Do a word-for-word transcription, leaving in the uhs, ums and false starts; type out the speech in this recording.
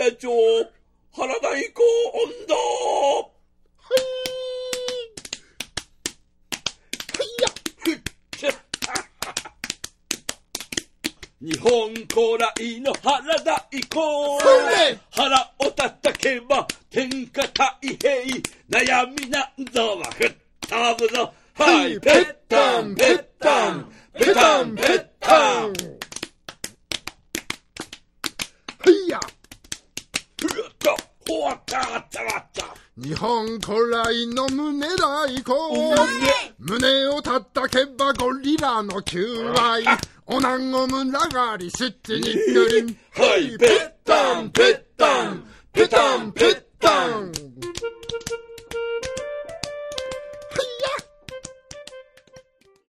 野町原太鼓音頭。 はいはいやふっちゃ日本古来の原太鼓、腹を叩けば天下太平、悩みなんぞは吹っ飛ぶぞ。はいペッタンペッタンペタンペッタン。 はいやふっとほわったわったわった。 日本古来の胸太鼓、胸を叩けばゴリラの求愛、おなごむらがり七にくりん。 はいペッタンペッタンペタンペッタン。